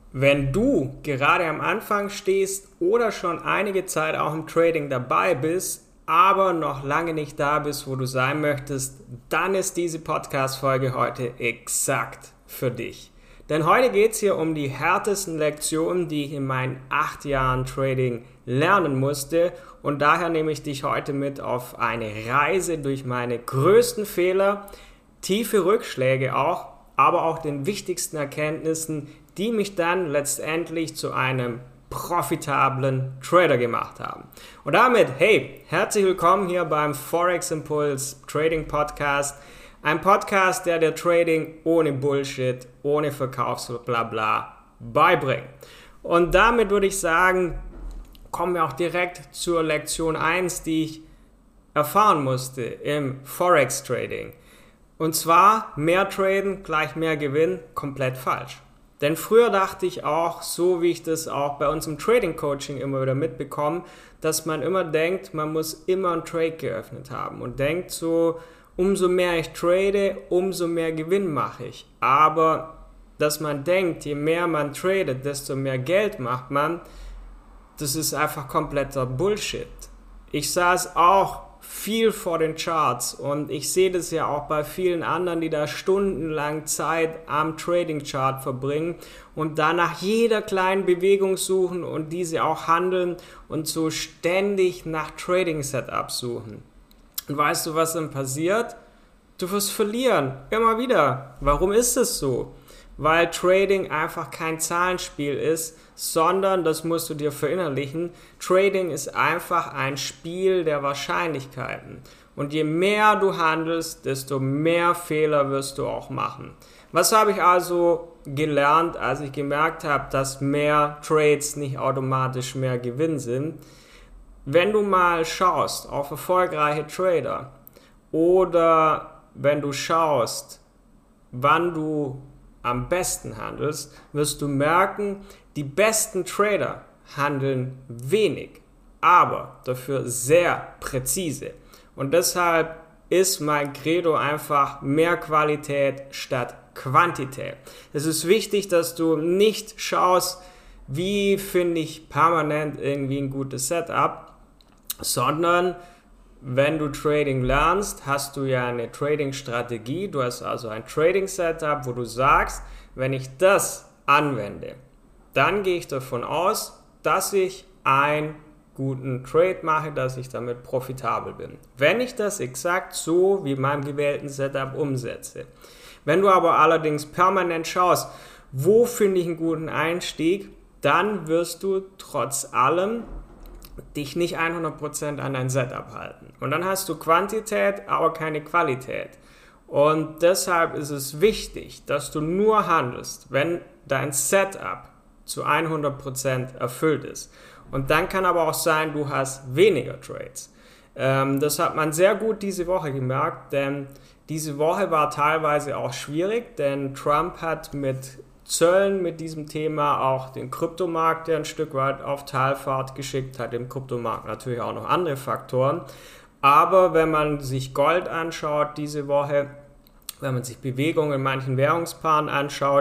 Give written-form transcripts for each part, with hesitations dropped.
Wenn du gerade am Anfang stehst oder schon einige Zeit auch im Trading dabei bist, aber noch lange nicht da bist, wo du sein möchtest, dann ist diese Podcast-Folge heute exakt für dich. Denn heute geht es hier um die härtesten Lektionen, die ich in meinen 8 Jahren Trading lernen musste. Und daher nehme ich dich heute mit auf eine Reise durch meine größten Fehler, tiefe Rückschläge auch, aber auch den wichtigsten Erkenntnissen, die mich dann letztendlich zu einem profitablen Trader gemacht haben. Und damit, hey, herzlich willkommen hier beim Forex Impulse Trading Podcast. Ein Podcast, der dir Trading ohne Bullshit, ohne Verkaufsblabla beibringt. Und damit würde ich sagen, kommen wir auch direkt zur Lektion 1, die ich erfahren musste im Forex Trading. Und zwar, mehr traden gleich mehr Gewinn, komplett falsch. Denn früher dachte ich auch, so wie ich das auch bei uns im Trading Coaching immer wieder mitbekomme, dass man immer denkt, man muss immer einen Trade geöffnet haben und denkt so, umso mehr ich trade, umso mehr Gewinn mache ich. Aber dass man denkt, je mehr man tradet, desto mehr Geld macht man, das ist einfach kompletter Bullshit. Ich saß auch viel vor den Charts und ich sehe das ja auch bei vielen anderen, die da stundenlang Zeit am Trading-Chart verbringen und da nach jeder kleinen Bewegung suchen und diese auch handeln und so ständig nach Trading-Setups suchen. Und weißt du, was dann passiert? Du wirst verlieren, immer wieder. Warum ist es so? Weil Trading einfach kein Zahlenspiel ist, sondern, das musst du dir verinnerlichen, Trading ist einfach ein Spiel der Wahrscheinlichkeiten. Und je mehr du handelst, desto mehr Fehler wirst du auch machen. Was habe ich also gelernt, als ich gemerkt habe, dass mehr Trades nicht automatisch mehr Gewinn sind? Wenn du mal schaust auf erfolgreiche Trader oder wenn du schaust, wann du am besten handelst, wirst du merken, die besten Trader handeln wenig, aber dafür sehr präzise. Und deshalb ist mein Credo einfach mehr Qualität statt Quantität. Es ist wichtig, dass du nicht schaust, wie finde ich permanent irgendwie ein gutes Setup, sondern wenn du Trading lernst, hast du ja eine Trading-Strategie. Du hast also ein Trading-Setup, wo du sagst, wenn ich das anwende, dann gehe ich davon aus, dass ich einen guten Trade mache, dass ich damit profitabel bin. Wenn ich das exakt so wie in meinem gewählten Setup umsetze. Wenn du aber allerdings permanent schaust, wo finde ich einen guten Einstieg, dann wirst du trotz allem dich nicht 100% an dein Setup halten. Und dann hast du Quantität, aber keine Qualität. Und deshalb ist es wichtig, dass du nur handelst, wenn dein Setup zu 100% erfüllt ist. Und dann kann aber auch sein, du hast weniger Trades. Das hat man sehr gut diese Woche gemerkt, denn diese Woche war teilweise auch schwierig, denn Trump hat mit Zöllen mit diesem Thema auch den Kryptomarkt, der ein Stück weit auf Talfahrt geschickt hat, im Kryptomarkt natürlich auch noch andere Faktoren. Aber wenn man sich Gold anschaut diese Woche, wenn man sich Bewegungen in manchen Währungspaaren anschaut,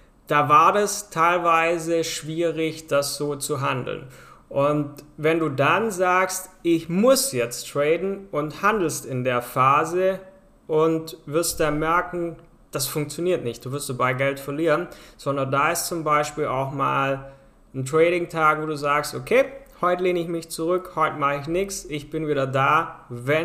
da war das teilweise schwierig, das so zu handeln. Und wenn du dann sagst, ich muss jetzt traden und handelst in der Phase und wirst dann merken, das funktioniert nicht, du wirst dabei Geld verlieren, sondern da ist zum Beispiel auch mal ein Trading-Tag, wo du sagst, okay, heute lehne ich mich zurück, heute mache ich nichts, ich bin wieder da,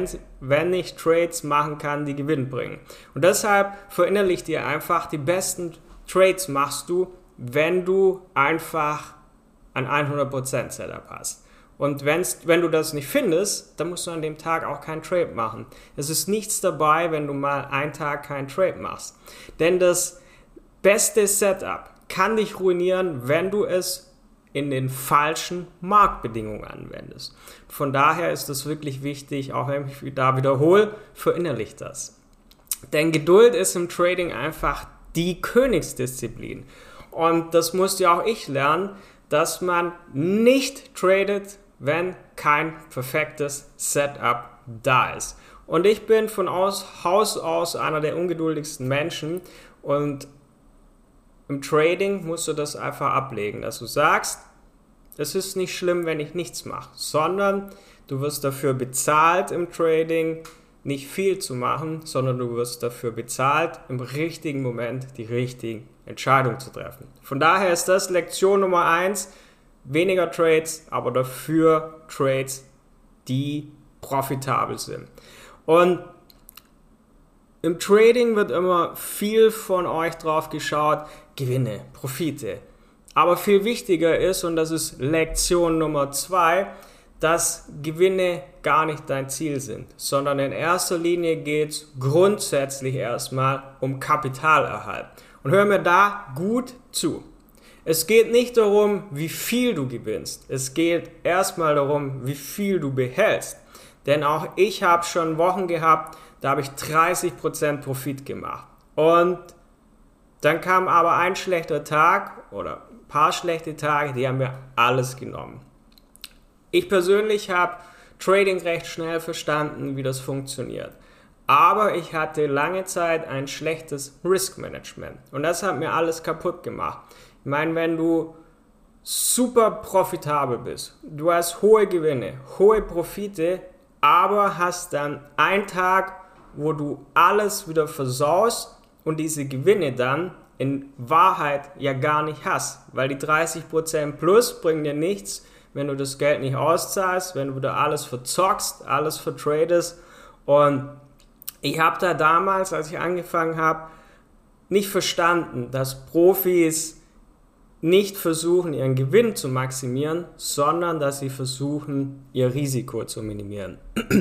wenn ich Trades machen kann, die Gewinn bringen. Und deshalb verinnerlich dir einfach, die besten Trades machst du, wenn du einfach ein 100% Setup hast. Und wenn du das nicht findest, dann musst du an dem Tag auch keinen Trade machen. Es ist nichts dabei, wenn du mal einen Tag keinen Trade machst. Denn das beste Setup kann dich ruinieren, wenn du es in den falschen Marktbedingungen anwendest. Von daher ist es wirklich wichtig, auch wenn ich mich da wiederhole, verinnerlich das. Denn Geduld ist im Trading einfach die Königsdisziplin. Und das musste ja auch ich lernen, dass man nicht tradet, wenn kein perfektes Setup da ist. Und ich bin von Haus aus einer der ungeduldigsten Menschen und im Trading musst du das einfach ablegen, dass du sagst, es ist nicht schlimm, wenn ich nichts mache, sondern du wirst dafür bezahlt im Trading, nicht viel zu machen, sondern du wirst dafür bezahlt, im richtigen Moment die richtigen Entscheidungen zu treffen. Von daher ist das Lektion Nummer 1, weniger Trades, aber dafür Trades, die profitabel sind. Und im Trading wird immer viel von euch drauf geschaut, Gewinne, Profite. Aber viel wichtiger ist, und das ist Lektion Nummer 2, dass Gewinne gar nicht dein Ziel sind, sondern in erster Linie geht es grundsätzlich erstmal um Kapitalerhalt. Und hör mir da gut zu. Es geht nicht darum, wie viel du gewinnst. Es geht erstmal darum, wie viel du behältst. Denn auch ich habe schon Wochen gehabt, da habe ich 30% Profit gemacht. Und dann kam aber ein schlechter Tag oder ein paar schlechte Tage, die haben mir alles genommen. Ich persönlich habe Trading recht schnell verstanden, wie das funktioniert. Aber ich hatte lange Zeit ein schlechtes Risk Management. Und das hat mir alles kaputt gemacht. Ich meine, wenn du super profitabel bist, du hast hohe Gewinne, hohe Profite, aber hast dann einen Tag, wo du alles wieder versaust und diese Gewinne dann in Wahrheit ja gar nicht hast, weil die 30% plus bringen dir nichts, wenn du das Geld nicht auszahlst, wenn du wieder alles verzockst, alles vertradest. Und ich habe da damals, als ich angefangen habe, nicht verstanden, dass Profis nicht versuchen, ihren Gewinn zu maximieren, sondern dass sie versuchen, ihr Risiko zu minimieren.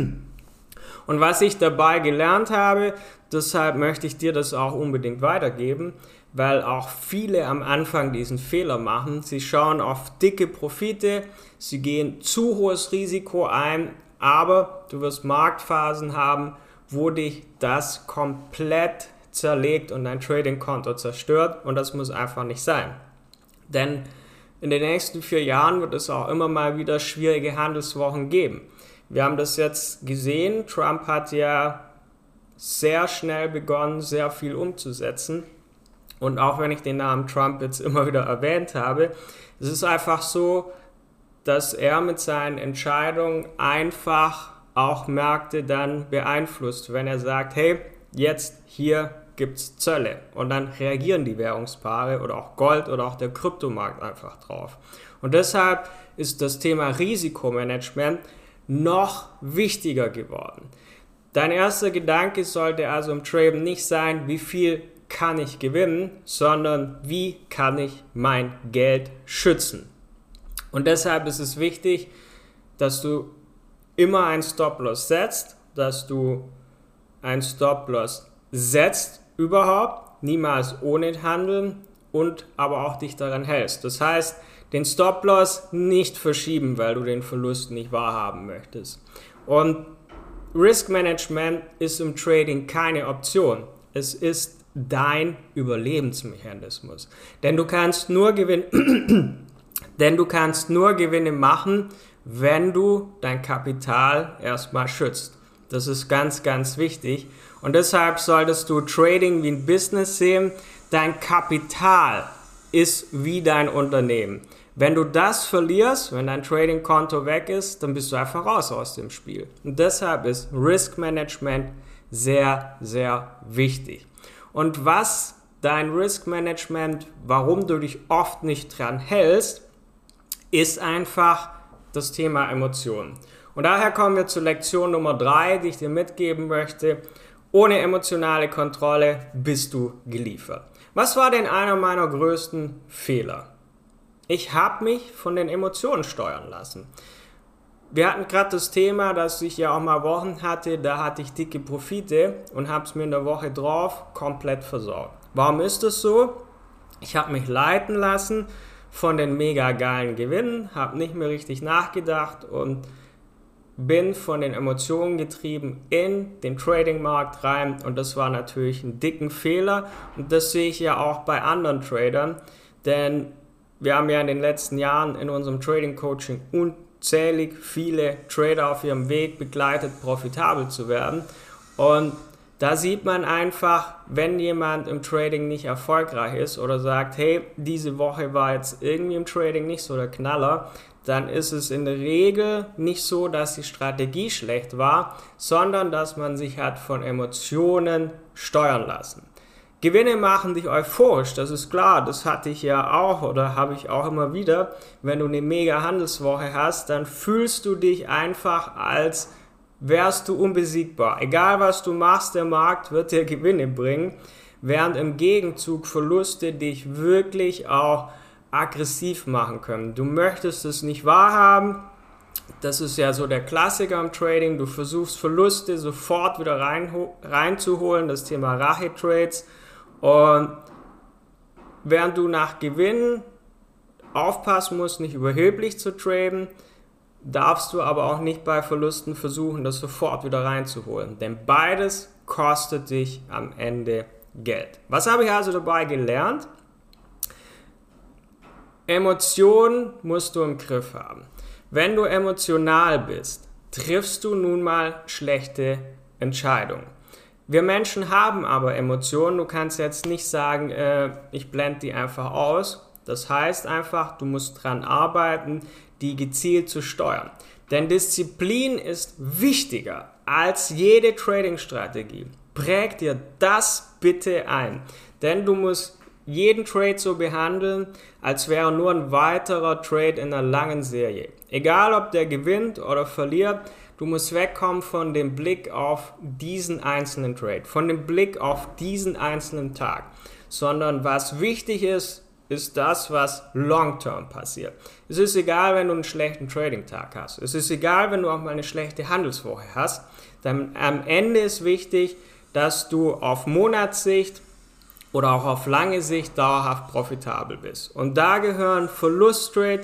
Und was ich dabei gelernt habe, deshalb möchte ich dir das auch unbedingt weitergeben, weil auch viele am Anfang diesen Fehler machen. Sie schauen auf dicke Profite, sie gehen zu hohes Risiko ein, aber du wirst Marktphasen haben, wo dich das komplett zerlegt und dein Trading-Konto zerstört, und das muss einfach nicht sein. Denn in den nächsten 4 Jahren wird es auch immer mal wieder schwierige Handelswochen geben. Wir haben das jetzt gesehen, Trump hat ja sehr schnell begonnen, sehr viel umzusetzen. Und auch wenn ich den Namen Trump jetzt immer wieder erwähnt habe, es ist einfach so, dass er mit seinen Entscheidungen einfach auch Märkte dann beeinflusst. Wenn er sagt, hey, jetzt hier gibt es Zölle, und dann reagieren die Währungspaare oder auch Gold oder auch der Kryptomarkt einfach drauf. Und deshalb ist das Thema Risikomanagement noch wichtiger geworden. Dein erster Gedanke sollte also im Traden nicht sein, wie viel kann ich gewinnen, sondern wie kann ich mein Geld schützen. Und deshalb ist es wichtig, dass du immer einen Stop-Loss setzt, dass du einen Stop-Loss setzt überhaupt, niemals ohne Handeln, und aber auch dich daran hältst. Das heißt, den Stop-Loss nicht verschieben, weil du den Verlust nicht wahrhaben möchtest. Und Risk Management ist im Trading keine Option. Es ist dein Überlebensmechanismus. Denn du kannst nur Gewinne machen, wenn du dein Kapital erstmal schützt. Das ist ganz, ganz wichtig. Und deshalb solltest du Trading wie ein Business sehen. Dein Kapital ist wie dein Unternehmen. Wenn du das verlierst, wenn dein Trading-Konto weg ist, dann bist du einfach raus aus dem Spiel. Und deshalb ist Risk Management sehr, sehr wichtig. Und was dein Risk Management, warum du dich oft nicht dran hältst, ist einfach das Thema Emotionen. Und daher kommen wir zur Lektion Nummer 3, die ich dir mitgeben möchte. Ohne emotionale Kontrolle bist du geliefert. Was war denn einer meiner größten Fehler? Ich habe mich von den Emotionen steuern lassen. Wir hatten gerade das Thema, dass ich ja auch mal Wochen hatte, da hatte ich dicke Profite und habe es mir in der Woche drauf komplett versaut. Warum ist das so? Ich habe mich leiten lassen von den mega geilen Gewinnen, habe nicht mehr richtig nachgedacht und bin von den Emotionen getrieben in den Trading-Markt rein, und das war natürlich ein dicken Fehler, und das sehe ich ja auch bei anderen Tradern, denn wir haben ja in den letzten Jahren in unserem Trading-Coaching unzählig viele Trader auf ihrem Weg begleitet, profitabel zu werden, und Da sieht man einfach, wenn jemand im Trading nicht erfolgreich ist oder sagt, hey, diese Woche war jetzt irgendwie im Trading nicht so der Knaller, dann ist es in der Regel nicht so, dass die Strategie schlecht war, sondern dass man sich hat von Emotionen steuern lassen. Gewinne machen dich euphorisch, das ist klar, das hatte ich ja auch oder habe ich auch immer wieder. Wenn du eine mega Handelswoche hast, dann fühlst du dich einfach, als wärst du unbesiegbar. Egal was du machst, der Markt wird dir Gewinne bringen, während im Gegenzug Verluste dich wirklich auch aggressiv machen können. Du möchtest es nicht wahrhaben, das ist ja so der Klassiker im Trading, du versuchst Verluste sofort wieder reinzuholen, das Thema Rache-Trades. Und während du nach Gewinnen aufpassen musst, nicht überheblich zu traden, darfst du aber auch nicht bei Verlusten versuchen, das sofort wieder reinzuholen. Denn beides kostet dich am Ende Geld. Was habe ich also dabei gelernt? Emotionen musst du im Griff haben. Wenn du emotional bist, triffst du nun mal schlechte Entscheidungen. Wir Menschen haben aber Emotionen, du kannst jetzt nicht sagen, ich blende die einfach aus. Das heißt einfach, du musst dran arbeiten, die gezielt zu steuern. Denn Disziplin ist wichtiger als jede Trading-Strategie. Präg dir das bitte ein. Denn du musst jeden Trade so behandeln, als wäre nur ein weiterer Trade in einer langen Serie. Egal, ob der gewinnt oder verliert, du musst wegkommen von dem Blick auf diesen einzelnen Trade, von dem Blick auf diesen einzelnen Tag, sondern was wichtig ist, ist das, was long-term passiert. Es ist egal, wenn du einen schlechten Trading-Tag hast. Es ist egal, wenn du auch mal eine schlechte Handelswoche hast. Dann am Ende ist wichtig, dass du auf Monatssicht oder auch auf lange Sicht dauerhaft profitabel bist. Und da gehören Verlusttrades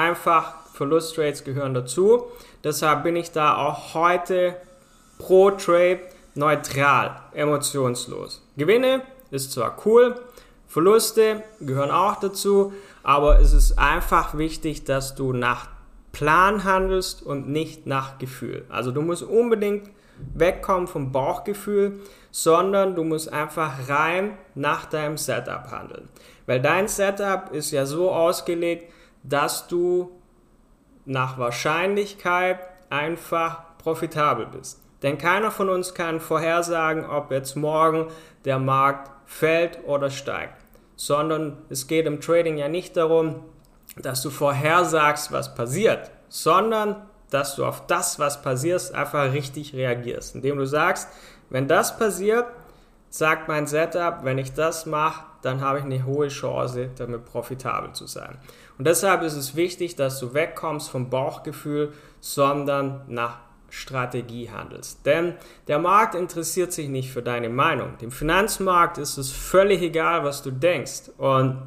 gehören dazu. Deshalb bin ich da auch heute pro Trade neutral, emotionslos. Gewinne ist zwar cool, Verluste gehören auch dazu, aber es ist einfach wichtig, dass du nach Plan handelst und nicht nach Gefühl. Also du musst unbedingt wegkommen vom Bauchgefühl, sondern du musst einfach rein nach deinem Setup handeln. Weil dein Setup ist ja so ausgelegt, dass du nach Wahrscheinlichkeit einfach profitabel bist. Denn keiner von uns kann vorhersagen, ob jetzt morgen der Markt fällt oder steigt. Sondern es geht im Trading ja nicht darum, dass du vorhersagst, was passiert, sondern dass du auf das, was passiert, einfach richtig reagierst. Indem du sagst, wenn das passiert, sagt mein Setup, wenn ich das mache, dann habe ich eine hohe Chance, damit profitabel zu sein. Und deshalb ist es wichtig, dass du wegkommst vom Bauchgefühl, sondern nach Strategie handelst. Denn der Markt interessiert sich nicht für deine Meinung. Dem Finanzmarkt ist es völlig egal, was du denkst. Und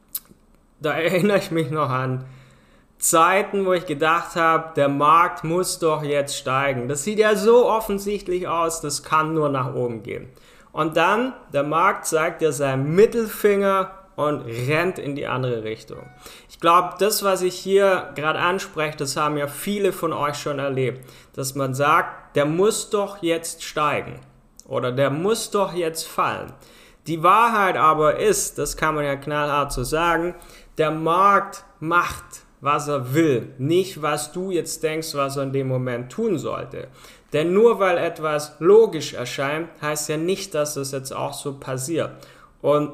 da erinnere ich mich noch an Zeiten, wo ich gedacht habe, der Markt muss doch jetzt steigen. Das sieht ja so offensichtlich aus, das kann nur nach oben gehen. Und dann, der Markt zeigt dir seinen Mittelfinger und rennt in die andere Richtung. Ich glaube, das, was ich hier gerade anspreche, das haben ja viele von euch schon erlebt, dass man sagt, der muss doch jetzt steigen oder der muss doch jetzt fallen. Die Wahrheit aber ist, das kann man ja knallhart so sagen, der Markt macht, was er will, nicht was du jetzt denkst, was er in dem Moment tun sollte. Denn nur weil etwas logisch erscheint, heißt ja nicht, dass es jetzt auch so passiert. Und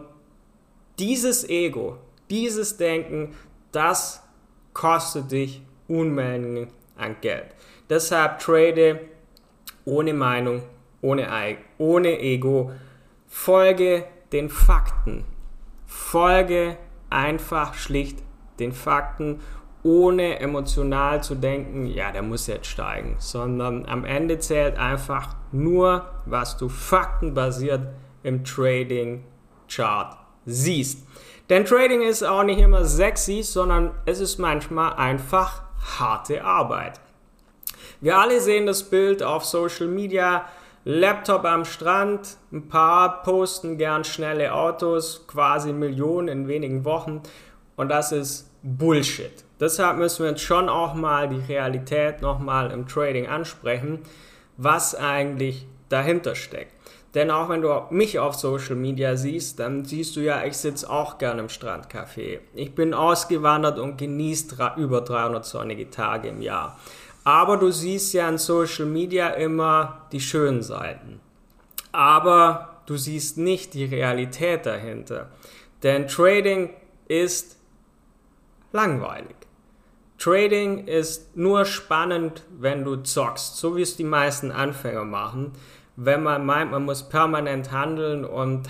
dieses Ego, dieses Denken, das kostet dich Unmengen an Geld. Deshalb trade ohne Meinung, ohne Ego, folge den Fakten. Folge einfach schlicht den Fakten, ohne emotional zu denken, ja, der muss jetzt steigen, sondern am Ende zählt einfach nur, was du faktenbasiert im Trading-Chart siehst. Denn Trading ist auch nicht immer sexy, sondern es ist manchmal einfach harte Arbeit. Wir alle sehen das Bild auf Social Media, Laptop am Strand, ein paar posten gern schnelle Autos, quasi Millionen in wenigen Wochen und das ist Bullshit. Deshalb müssen wir jetzt schon auch mal die Realität nochmal im Trading ansprechen, was eigentlich dahinter steckt. Denn auch wenn du mich auf Social Media siehst, dann siehst du ja, ich sitze auch gerne im Strandcafé. Ich bin ausgewandert und genieße über 300 sonnige Tage im Jahr. Aber du siehst ja an Social Media immer die schönen Seiten. Aber du siehst nicht die Realität dahinter. Denn Trading ist langweilig. Trading ist nur spannend, wenn du zockst, so wie es die meisten Anfänger machen. Wenn man meint, man muss permanent handeln und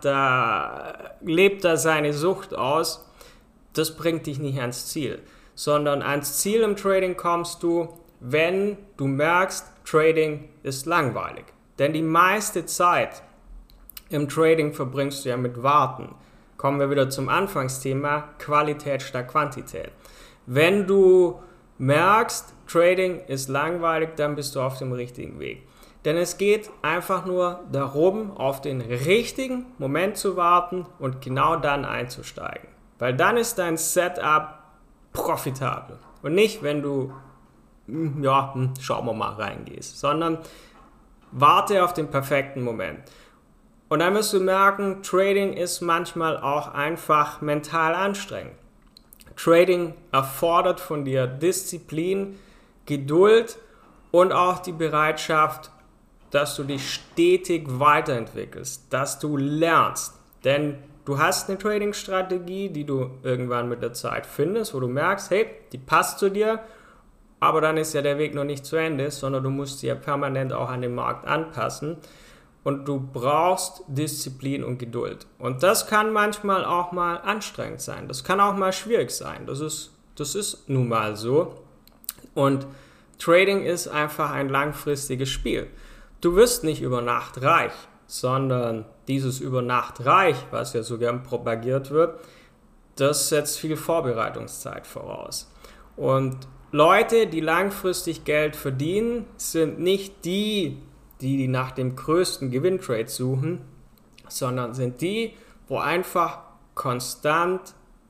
lebt da seine Sucht aus, das bringt dich nicht ans Ziel. Sondern ans Ziel im Trading kommst du, wenn du merkst, Trading ist langweilig. Denn die meiste Zeit im Trading verbringst du ja mit Warten. Kommen wir wieder zum Anfangsthema, Qualität statt Quantität. Wenn du merkst, Trading ist langweilig, dann bist du auf dem richtigen Weg. Denn es geht einfach nur darum, auf den richtigen Moment zu warten und genau dann einzusteigen. Weil dann ist dein Setup profitabel. Und nicht, wenn du, schauen wir mal, reingehst, sondern warte auf den perfekten Moment. Und dann wirst du merken, Trading ist manchmal auch einfach mental anstrengend. Trading erfordert von dir Disziplin, Geduld und auch die Bereitschaft, dass du dich stetig weiterentwickelst, dass du lernst. Denn du hast eine Trading-Strategie, die du irgendwann mit der Zeit findest, wo du merkst, hey, die passt zu dir, aber dann ist ja der Weg noch nicht zu Ende, sondern du musst sie ja permanent auch an den Markt anpassen. Und du brauchst Disziplin und Geduld. Und das kann manchmal auch mal anstrengend sein. Das kann auch mal schwierig sein. Das ist nun mal so. Und Trading ist einfach ein langfristiges Spiel. Du wirst nicht über Nacht reich, sondern dieses über Nacht reich, was ja so gern propagiert wird, das setzt viel Vorbereitungszeit voraus. Und Leute, die langfristig Geld verdienen, sind nicht die nach dem größten Gewinntrade suchen, sondern sind die, wo einfach konstant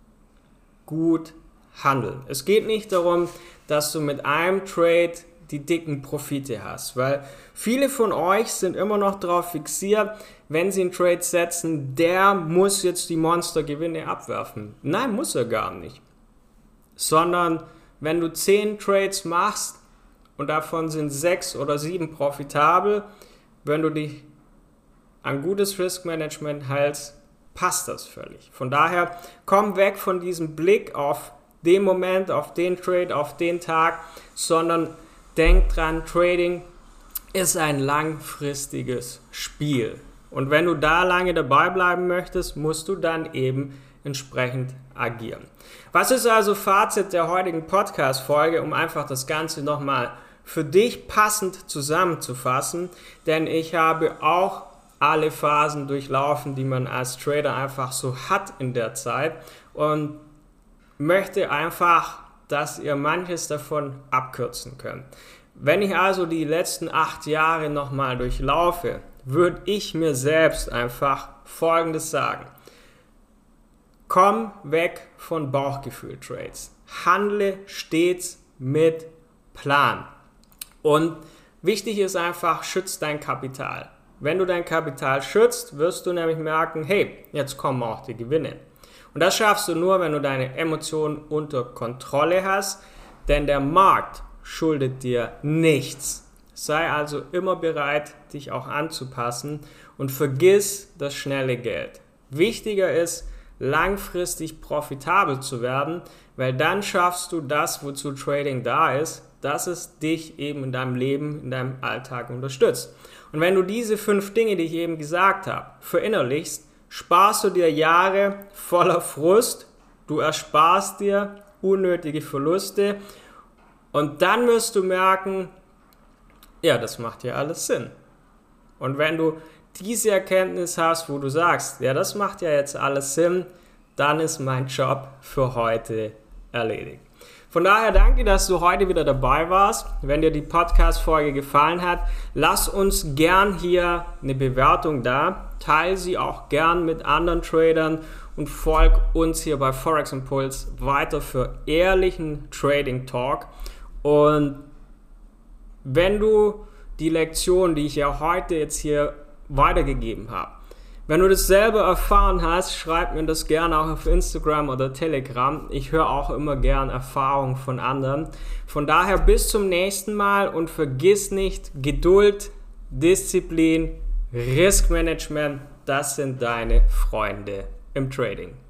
gut handeln. Es geht nicht darum, dass du mit einem Trade die dicken Profite hast, weil viele von euch sind immer noch darauf fixiert, wenn sie einen Trade setzen, der muss jetzt die Monstergewinne abwerfen. Nein, muss er gar nicht. Sondern wenn du 10 Trades machst, und davon sind 6 oder 7 profitabel. Wenn du dich an gutes Risk-Management hältst, passt das völlig. Von daher, komm weg von diesem Blick auf den Moment, auf den Trade, auf den Tag, sondern denk dran, Trading ist ein langfristiges Spiel. Und wenn du da lange dabei bleiben möchtest, musst du dann eben entsprechend agieren. Was ist also Fazit der heutigen Podcast-Folge, um einfach das Ganze nochmal für dich passend zusammenzufassen? Denn ich habe auch alle Phasen durchlaufen, die man als Trader einfach so hat in der Zeit und möchte einfach, dass ihr manches davon abkürzen könnt. Wenn ich also die letzten 8 Jahre nochmal durchlaufe, würde ich mir selbst einfach Folgendes sagen. Komm weg von Bauchgefühl-Trades. Handle stets mit Plan. Und wichtig ist einfach, schütz dein Kapital. Wenn du dein Kapital schützt, wirst du nämlich merken, hey, jetzt kommen auch die Gewinne. Und das schaffst du nur, wenn du deine Emotionen unter Kontrolle hast, denn der Markt schuldet dir nichts. Sei also immer bereit, dich auch anzupassen und vergiss das schnelle Geld. Wichtiger ist, langfristig profitabel zu werden, weil dann schaffst du das, wozu Trading da ist, dass es dich eben in deinem Leben, in deinem Alltag unterstützt. Und wenn du diese 5 Dinge, die ich eben gesagt habe, verinnerlichst, sparst du dir Jahre voller Frust, du ersparst dir unnötige Verluste und dann wirst du merken, ja, das macht ja alles Sinn. Und wenn du diese Erkenntnis hast, wo du sagst, ja, das macht ja jetzt alles Sinn, dann ist mein Job für heute erledigt. Von daher danke, dass du heute wieder dabei warst. Wenn dir die Podcast-Folge gefallen hat, lass uns gern hier eine Bewertung da. Teile sie auch gern mit anderen Tradern und folg uns hier bei Forex Impuls weiter für ehrlichen Trading Talk. Und wenn du die Lektion, die ich ja heute jetzt hier weitergegeben habe. Wenn du das selber erfahren hast, schreib mir das gerne auch auf Instagram oder Telegram. Ich höre auch immer gern Erfahrungen von anderen. Von daher bis zum nächsten Mal und vergiss nicht, Geduld, Disziplin, Riskmanagement, das sind deine Freunde im Trading.